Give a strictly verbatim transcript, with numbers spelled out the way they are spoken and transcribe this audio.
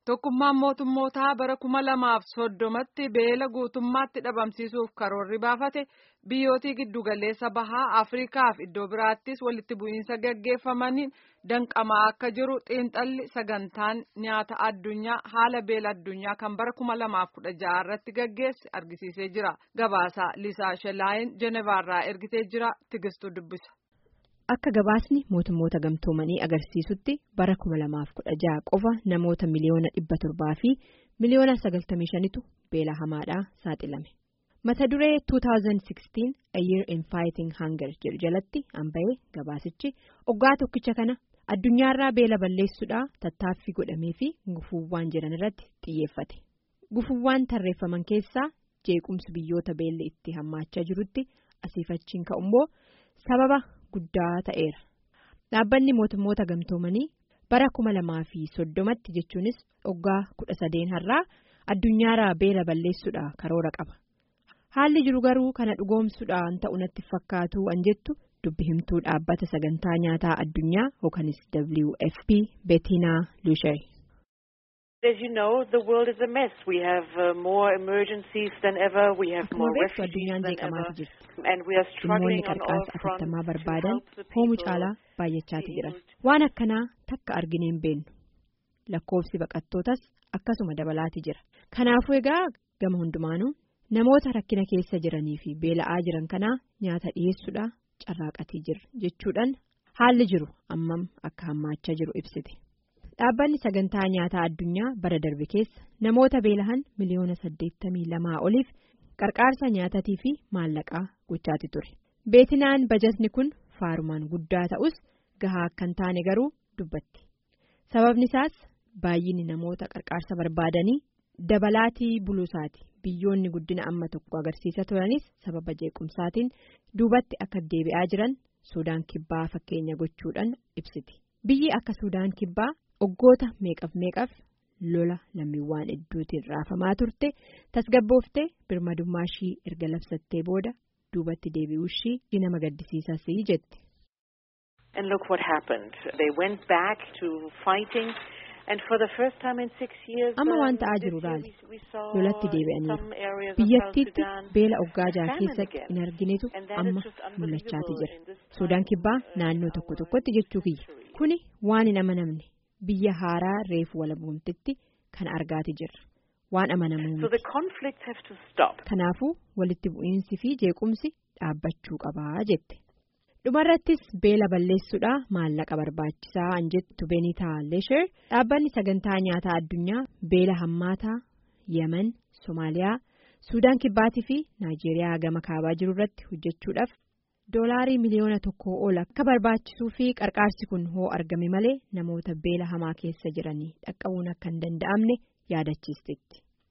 Tokkummaan mootummootaa bara kuma lamaaf soddomatti beela guutummaatti dhabamsiisuuf karoorri baafate biyyootii giddugaleessa bahaa Afriikaaf iddoo biraattis walitti bu'iinsa gaggeeffamaniin danqamaa akka jiru xiinxalli sagantaan nyaata addunyaa haala beela addunyaa kan bara kuma lamaaf kudha jaha irratti gaggeesse argisiisee jira. Gabaasaa Liisaa Shelaayin Jenevaarraa ergitee jira. Tigistuu dubbisa. Akka gabaasni mootummoota gamtoomanii agarsiisutti bara kuma lamaaf kudha jaha qofa namoota miliyoona dhibba torbaa fi miliyoona sagaltamii shanitu beela hamaadhaa saaxilame. Mata duree two thousand sixteen A Year in Fighting Hunger jedhu jalatti hanba'ee gabaasichi oggaa tokkicha kana addunyaarraa beela balleessuudhaa tattaaffii godhamee fi gufuuwwan jiran irratti xiyyeeffate. Gufuuwwan tarreeffaman keessaa jeequmsi biyyoota beelli itti hammaachaa jirutti asiifachiin ka'ummoo sababa guddaa ta'eera. Dhaabbanni mootummoota gamtoomanii bara kuma lamaa fi soddomatti jechuunis oggaa kudha sadeen har'aa addunyaarraa beela balleessuudhaa karoora qaba. Haalli jiru garuu kana dhugoomsuudhaan ta'u natti fakkaatu an jettu dubbi himtuu dhaabbata sagantaa nyaataa addunyaa yookanis W F P Bettina Lusheri. As you know, the world is a mess. We have uh, more emergencies than ever. We have more refugees than ever. And we are struggling on all fronts to barbaadan hoomu caalaa baay'achaati jiran. Waan akkanaa takka arginee hin beeknu. Lakkoofsi baqattootas akkasuma dabalaati jira. Kanaafuu egaa gama hundumaanuu namoota rakkina keessa jiranii fi beela'aa jiran kanaa nyaata dhiyeessuudhaa carraaqatii jira jechuudhaan haalli jiru ammam akka hammaachaa jiru ibsite. Dhaabbanni sagantaa nyaataa addunyaa bara darbe keessa namoota beelahan miliyoona saddeettamii lamaa oliif qarqaarsa nyaatatii fi maallaqaa gochaati ture. Beetinaan bajatni kun faarumaan guddaa ta'us gahaa akka hin taane garuu dubbatti. Sababni isaas baay'inni namoota qarqaarsa barbaadanii dabalaatii buluusaati. Biyyoonni guddina amma tokko agarsiisa turanis sababa jeequmsaatiin duubatti akka deebi'aa jiran Suudaan Kibbaa fakkeenya gochuudhaan ibsiti. Biyyi akka Suudaan Kibbaa Oggoota meeqaf meeqaf lola lammiiwwan hedduutiin raafamaa turte tasgabbooftee birmadummaa ishii erga labsattee booda duubatti deebi'uu ishii nama gaddisiisas jetti. And look what happened. They went back to fighting and for the first time in six years. Amma waan ta'aa jiru raali lolatti deebi'anii biyyattiitti beela oggaa jaha keessatti hin arginetu amma mul'achaati jira. Suudaan Kibbaa naannoo tokko tokkotti jechuu kiyya. Kuni waan hin amanamne. Biyya haaraa reefu walabumtitti kan argaati jirra. Waan amanamuu miti. Kanaafuu walitti bu'iinsi fi jeequmsi dhaabbachuu qabaa jette. Dhumarrattis beela balleessuudhaa maallaqa barbaachisaa an jettu Benita Lesher dhaabbanni sagantaa nyaataa addunyaa beela hammaataa Yemen, Somaaliyaa, Suudaan Kibbaatii fi Naayijeeriyaa gama kaabaa jiru irratti hojjechuudhaaf doolaarii miliyoona tokkoo ol akka barbaachisuu fi qarqaarsi kun hoo argame malee namoota beela hamaa keessa jiranii dhaqqabuun akka hin danda'amne yaadachiisteetti.